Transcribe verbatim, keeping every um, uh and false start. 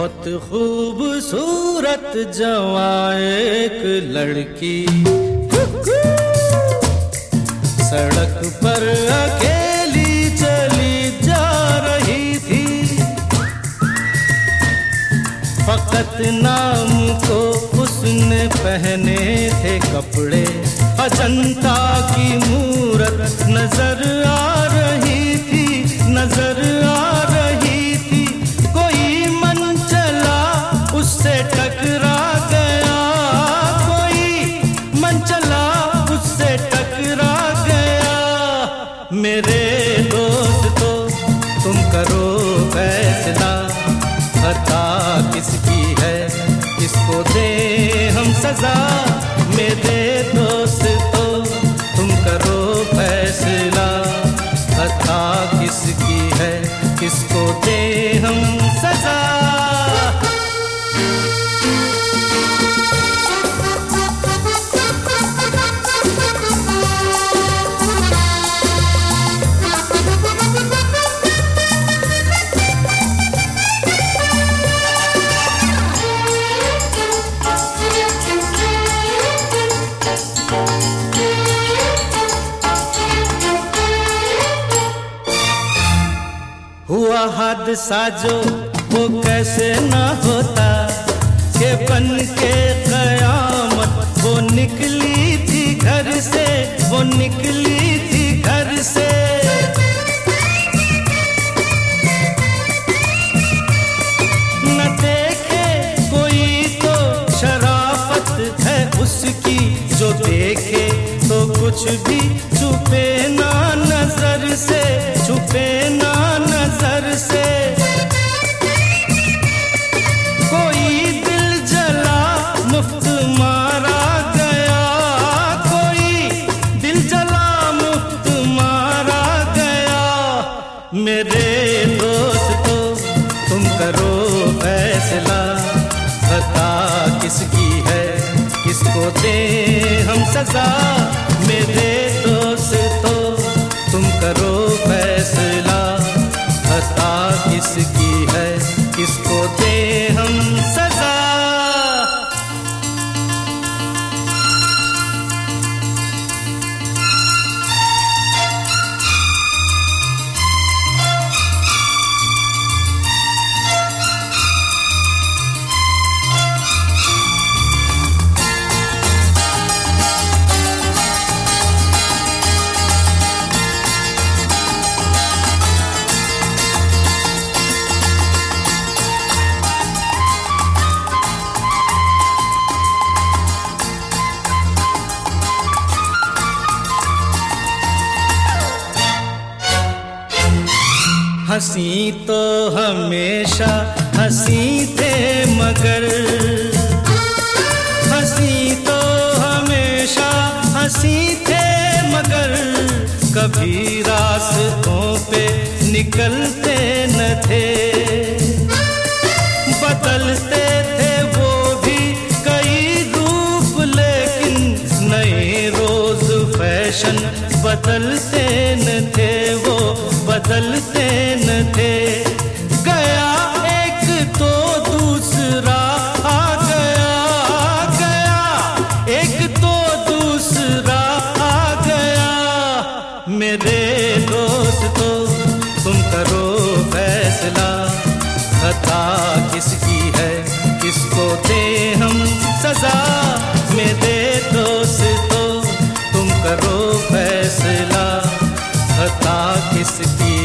बहुत खूबसूरत जवां एक लड़की सड़क पर अकेली चली जा रही थी। फकत नाम को उसने पहने थे कपड़े, अजंता की मूरत नजर आ रही थी, नजर आ रही थी। कोई मन चला उससे टकरा गया, कोई मन चला उससे टकरा गया। मेरे दोस्त तो तुम करो फैसला, खता किसकी है किसको दे हम सजा। मेरे दोस्त तो तुम करो फैसला, खता किसकी है किसको दे हम सजा। हुआ हादसा जो वो कैसे ना होता, के बन के कयामत वो निकली थी घर से, वो निकली थी घर से। न देखे कोई तो शराफत है उसकी, जो देखे तो कुछ भी छुपे ना नजर से, छुपे ना नजर से। कोई दिल जला मुफ्त मारा गया, कोई दिल जला मुफ्त मारा गया। मेरे दोस्त तो तुम करो फैसला, खता किसकी है किसको दे हम सजा। मेरे दोस्त तो तुम करो फैसला, खता किसकी है किसको दे हम सजा। हंसी तो हमेशा हंसी थे मगर, हंसी तो हमेशा हंसी थे मगर, कभी रास्तों पे निकलते न थे। बदलते थे वो भी कई रूप, लेकिन नए रोज फैशन बदलते न थे, वो बदलते न थे। गया एक तो दूसरा आ गया, गया एक तो दूसरा आ गया। मेरे दोस्त तो तुम करो फैसला, खता किसकी है किसको दे हम सजा। मेरे दोस्त तो तुम करो फैसला, खता किसकी